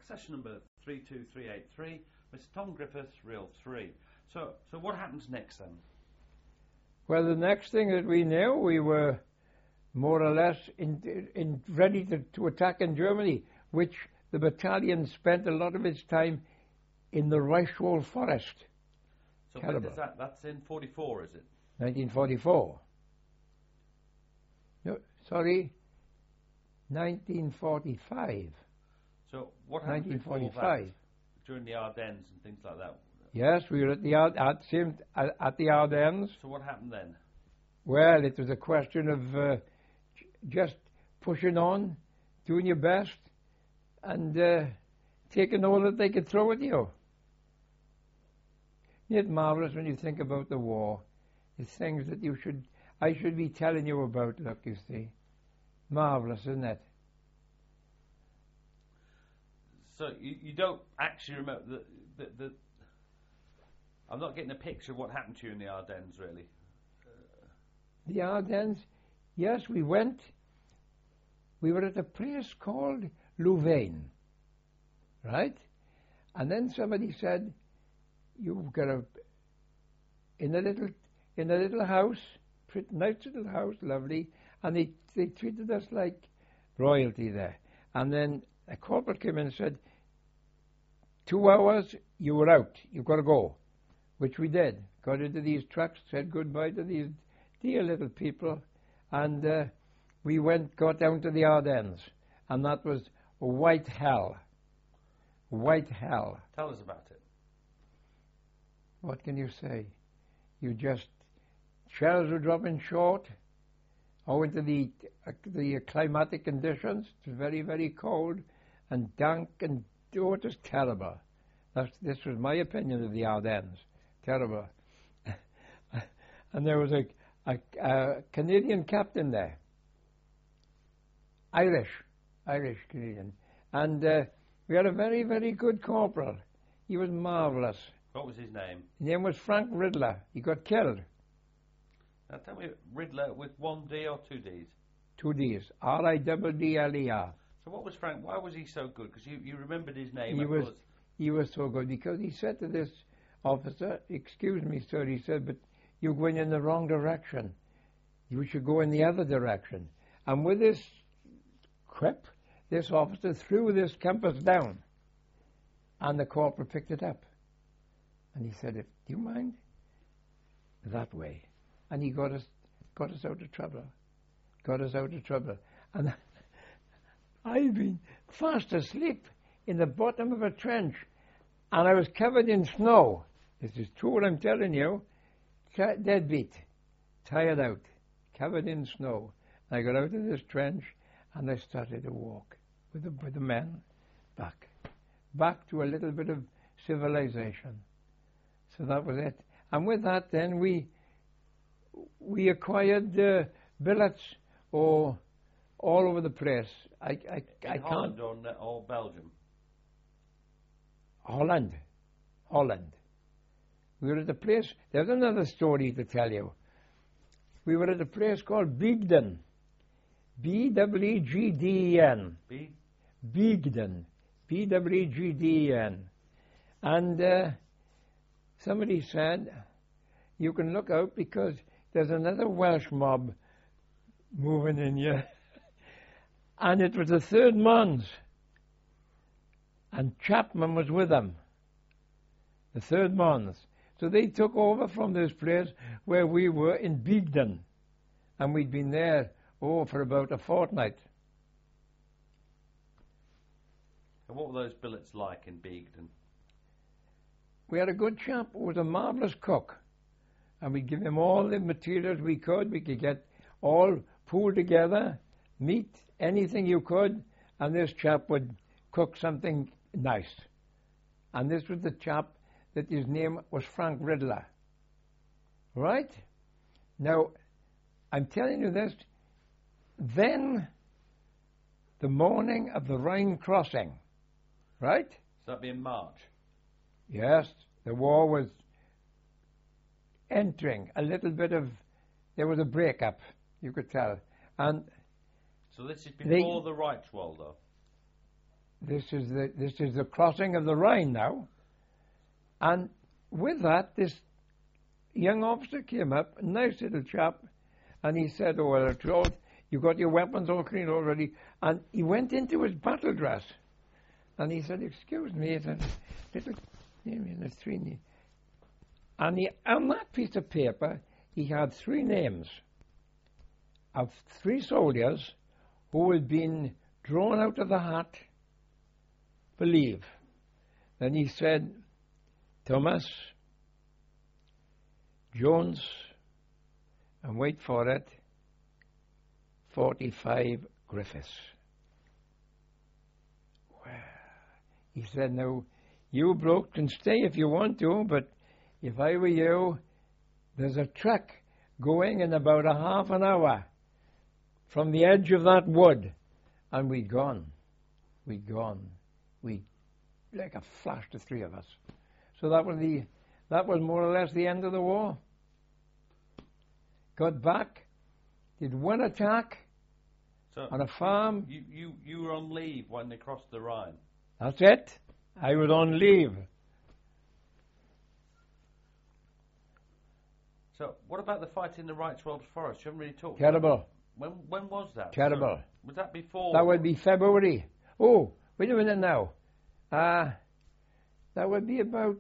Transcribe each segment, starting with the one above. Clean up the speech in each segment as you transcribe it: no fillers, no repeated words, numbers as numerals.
session number 32383, Mr. Tom Griffith, reel 3. So what happens next then? Well, the next thing that we knew, we were more or less ready to attack in Germany, which the battalion spent a lot of its time in the Reichswald Forest. So when is that's in 44, is it? 1944. No, sorry, 1945. So what happened 1945. During the Ardennes and things like that? Yes, we were at the Ardennes. So what happened then? Well, it was a question of just pushing on, doing your best, and taking all that they could throw at you. Isn't it marvelous when you think about the war? It's things that I should be telling you about, look, you see. Marvelous, isn't it? So you don't actually remember the I'm not getting a picture of what happened to you in the Ardennes, really. The Ardennes, yes, we went. We were at a place called Louvain, right? And then somebody said, "You've got in a little house, pretty nice little house, lovely." And they treated us like royalty there. And then a corporal came in and said, 2 hours, you were out. You've got to go. Which we did. Got into these trucks, said goodbye to these dear little people, and we got down to the Ardennes. And that was white hell. White hell. Tell us about it. What can you say? Shells were dropping short. Owing to the climatic conditions, it was very, very cold and dank, and it was terrible. This was my opinion of the Ardennes. Terrible. And there was a Canadian captain there. Irish Canadian. And we had a very, very good corporal. He was marvellous. What was his name? His name was Frank Riddler. He got killed. Now tell me, Riddler with 1 D or 2 Ds? 2 Ds. R-I-D-D-L-E-R. So what was Frank? Why was he so good? Because you remembered his name. He was so good because he said to this officer, "Excuse me, sir," he said, "but you're going in the wrong direction. You should go in the other direction." And with this quip, this officer threw this compass down, and the corporal picked it up. And he said, "Do you mind?" That way. And he got us out of trouble. Got us out of trouble. And I'd been fast asleep in the bottom of a trench, and I was covered in snow. This is true what I'm telling you. Dead beat. Tired out. Covered in snow. And I got out of this trench, and I started to walk with the men back to a little bit of civilization. So that was it. And with that, then we acquired billets all over the place. I Holland or Belgium? Holland. We were at a place. There's another story to tell you. We were at a place called Biegden. B-W-E-G-D-E-N. Biegden. B-W-E-G-D-E-N. And somebody said, "You can look out because there's another Welsh mob moving in here." And it was the 3rd Mons. And Chapman was with them. The 3rd Mons. So they took over from this place where we were in Biegden. And we'd been there, for about a fortnight. And what were those billets like in Biegden? We had a good chap who was a marvellous cook. And we'd give him all the materials we could. We could get all pooled together, meat, anything you could, and this chap would cook something nice. And this was the chap that his name was Frank Riddler. Right? Now, I'm telling you this, then the morning of the Rhine crossing, right? So that'd be in March? Yes, the war was entering a little bit of, there was a breakup, you could tell. And so this is before the Reichswald, though? this is the crossing of the Rhine now. And with that, this young officer came up, a nice little chap, and he said, "Oh, well, you got your weapons all clean already." And he went into his battle dress, and he said, "Excuse me," he said, "little, and on that piece of paper, he had 3 names of 3 soldiers who had been drawn out of the hat for leave. Then he said, Thomas, Jones, and wait for it, 45 Griffiths. Well, he said, "Now, you bloke can stay if you want to, but if I were you, there's a truck going in about a half an hour from the edge of that wood." And we'd gone. Like a flash, the 3 of us. So that was more or less the end of the war. Got back, did 1 attack on a farm. You were on leave when they crossed the Rhine. That's it. I was on leave. So what about the fight in the Reichswald Forest? You haven't really talked Terrible. about it. When was that? Terrible. So, was that before? That would be February. Oh, wait a minute now. That would be about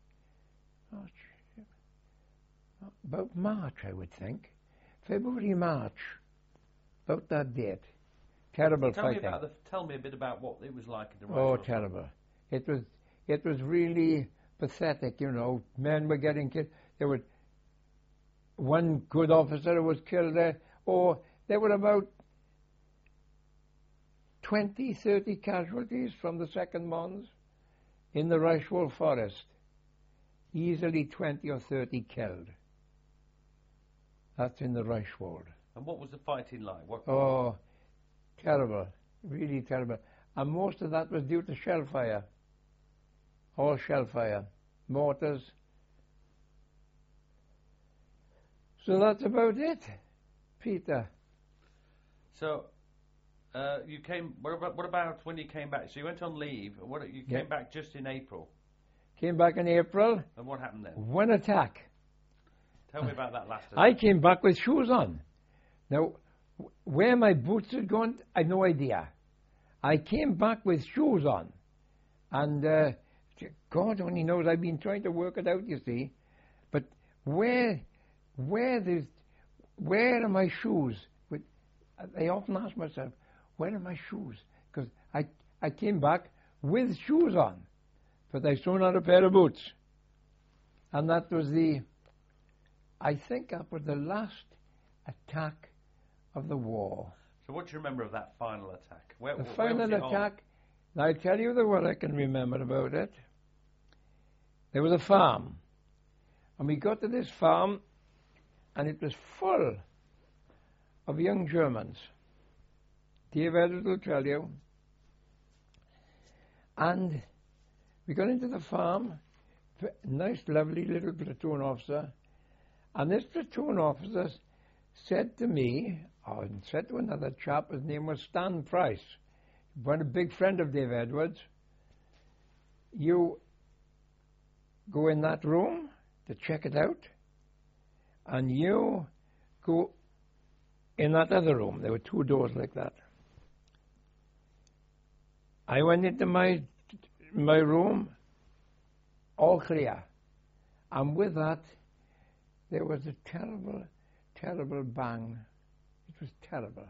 March, I would think. February, March. About that date. Terrible fighting. Tell me a bit about what it was like in the Oh, Reichswald. terrible. It was really pathetic, you know. Men were getting killed. There was 1 good officer who was killed there. Oh, there were about 20, 30 casualties from the Second Mons in the Reichswald Forest. Easily 20 or 30 killed. That's in the Reichswald. And what was the fighting like? Oh, terrible. Really terrible. And most of that was due to shell fire. All shell fire. Mortars. So that's about it, Peter. So, you came. What about when you came back? So you went on leave. You came back just in April. Came back in April. And what happened then? 1 attack. Tell me about that last attack. I came back with shoes on. Now, where my boots had gone, I've no idea. I came back with shoes on. And God only knows, I've been trying to work it out, you see. But where are my shoes? I often ask myself, where are my shoes? Because I came back with shoes on, but I still had a pair of boots. And that was I think that was the last attack of the war. So what do you remember of that final attack? The final attack, I'll tell you what I can remember about it. There was a farm. And we got to this farm, and it was full of young Germans. Dave Edwards will tell you. And we got into the farm, nice, lovely little platoon officer, and this platoon officer said to me, and said to another chap, his name was Stan Price, one a big friend of Dave Edwards, "You go in that room to check it out, and you go in that other room." There were 2 doors like that. I went into my room, all clear. And with that, there was a terrible, terrible bang. It was terrible.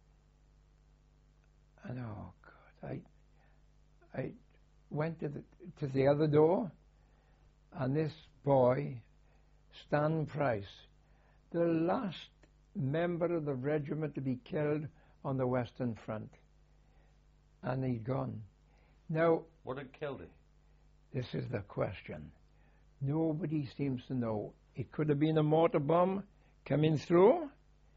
And oh God, I went to the other door, and this boy, Stan Price, the last member of the regiment to be killed on the Western Front. And he'd gone. Now, what had killed him? This is the question. Nobody seems to know. It could have been a mortar bomb coming through,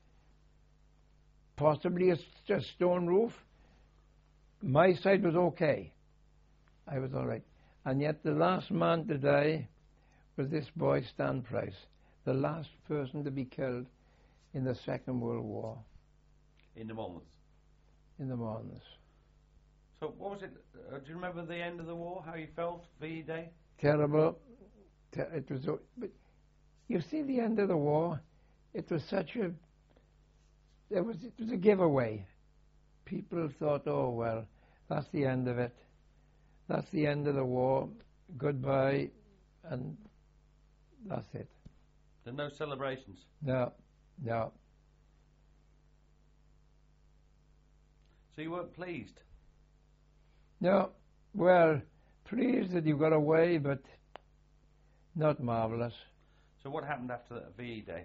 possibly a stone roof. My side was okay. I was all right. And yet the last man to die was this boy, Stan Price, the last person to be killed in the Second World War. In the Mons? In the Mons. So what was it? Do you remember the end of the war? How you felt VE Day? Terrible. It was, but you see, the end of the war, it was such a. It was a giveaway. People thought, oh well, that's the end of it. That's the end of the war. Goodbye, and that's it. There are no celebrations. No. So you weren't pleased? No. Well, pleased that you got away, but not marvellous. So what happened after that VE Day?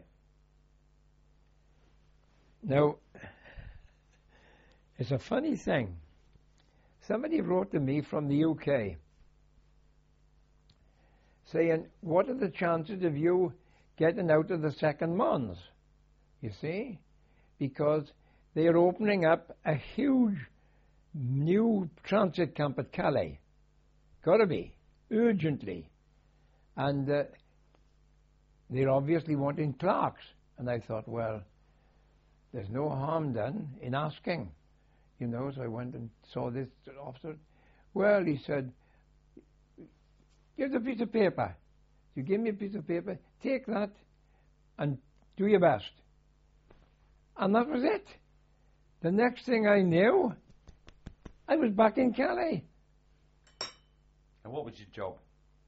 Now, it's a funny thing. Somebody wrote to me from the UK saying, what are the chances of you getting out of the second Mons? You see? Because they are opening up a huge new transit camp at Calais. Got to be, urgently. And they're obviously wanting clerks. And I thought, well, there's no harm done in asking. You know, so I went and saw this officer. Well, he said, here's a piece of paper. You give me a piece of paper, take that and do your best. And that was it. The next thing I knew, I was back in Calais. And what was your job?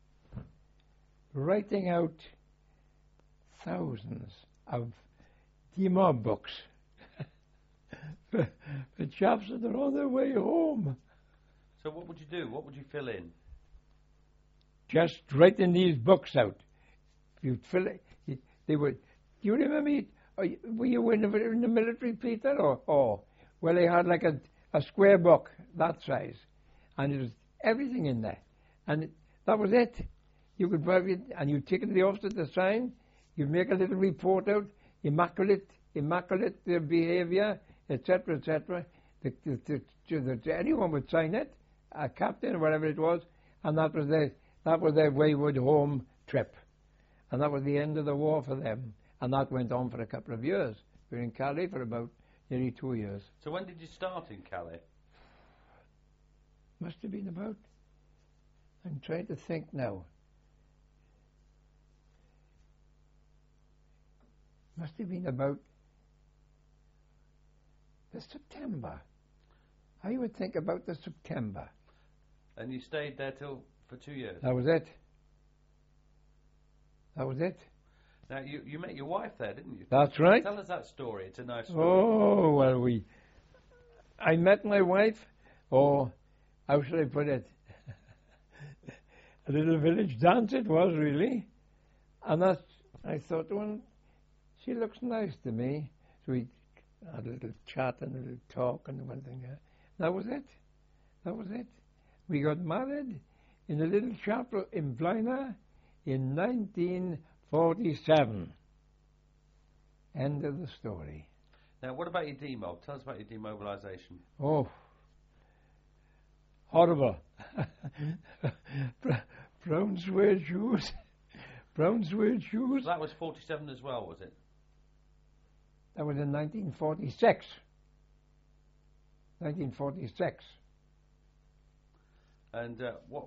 Writing out thousands of demob books for chaps that are on their way home. So what would you do? What would you fill in? Just writing these books out. You'd fill it. They would. Do you remember? Were you in the military, Peter? Or well, they had like a square book that size, and it was everything in there, and that was it. You could probably, and you'd take it to the officer to sign. You'd make a little report out, immaculate their behaviour, etc., etc. Anyone would sign it, a captain or whatever it was, and that was their wayward home trip, and that was the end of the war for them. And that went on for a couple of years. We were in Calais for about nearly 2 years. So when did you start in Calais? Must have been about. I'm trying to think now. Must have been about the September. I would think about the September. And you stayed there for 2 years? That was it. Now, you met your wife there, didn't you? That's right. Tell us that story. It's a nice story. Oh, well, I met my wife, how should I put it? A little village dance it was, really. And I thought, well, she looks nice to me. So we had a little chat and a little talk and one thing. That was it. We got married in a little chapel in Blina in 1947. End of the story. Now, what about your demob? Tell us about your demobilisation. Oh, horrible. Brown suede shoes. That was 47 as well, was it? That was in 1946. 1946. And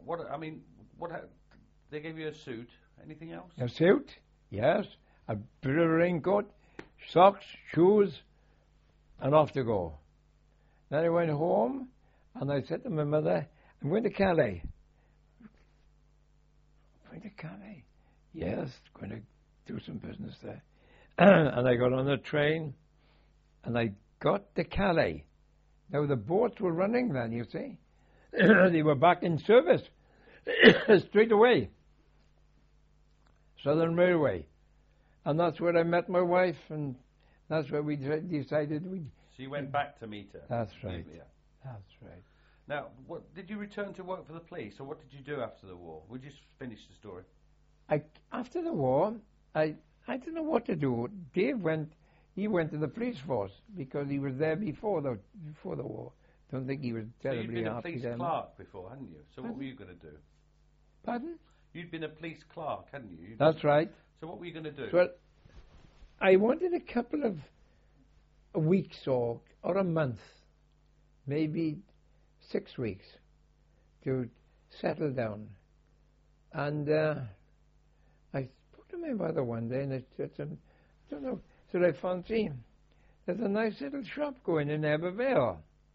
they gave you a suit. Anything else? A suit, yes. A bit of raincoat, socks, shoes, and off to go. Then I went home, and I said to my mother, I'm going to Calais. Going to Calais? Yes, going to do some business there. And I got on a train, and I got to Calais. Now, the boats were running then, you see. They were back in service straight away. Southern Railway. And that's where I met my wife, and that's where we decided we'd... So you went back to meet her? That's right. Yeah. That's right. Now, did you return to work for the police, or what did you do after the war? We'll just finish the story. After the war, I didn't know what to do. Dave went to the police force, because he was there before the war. Don't think he was terribly happy. So you'd been a police clerk before, hadn't you? So what were you going to do? Pardon? You'd been a police clerk, hadn't you? That's right. So what were you going to do? Well, I wanted a couple of weeks or a month, maybe 6 weeks to settle down. And I spoke to my mother one day, and I said to him, I don't know, said, I fancy there's a nice little shop going in Ebervale.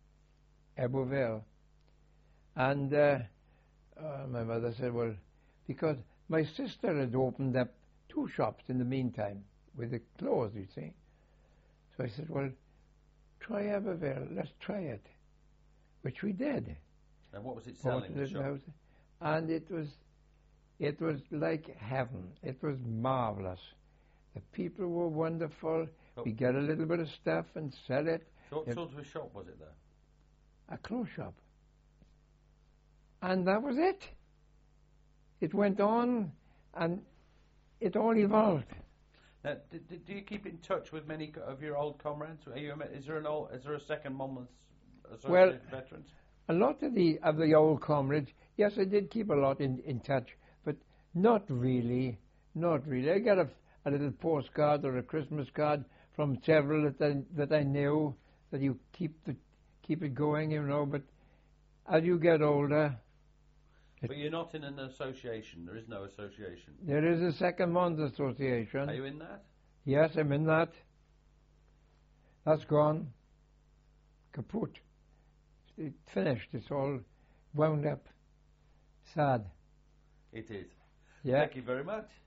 And my mother said, well, because my sister had opened up 2 shops in the meantime with the clothes, you see. So I said, well, try Ebervale, let's try it. Which we did. And what was it selling? The shop? And it was like heaven. It was marvelous. The people were wonderful. Oh. We get a little bit of stuff and sell it. So what sort of a shop was it there? A clothes shop. And that was it. It went on, and it all evolved. Now, do you keep in touch with many of your old comrades? Is there a second Monmouth Associated Veterans? A lot of the old comrades, yes, I did keep a lot in touch, but not really. I got a little postcard or a Christmas card from several that I knew, that you keep it going, you know. But as you get older, but you're not in an association. There is no association. There is a Second Monmouth Association. Are you in that? Yes, I'm in that. That's gone. Kaput. It's finished. It's all wound up. Sad. It is. Yeah. Thank you very much.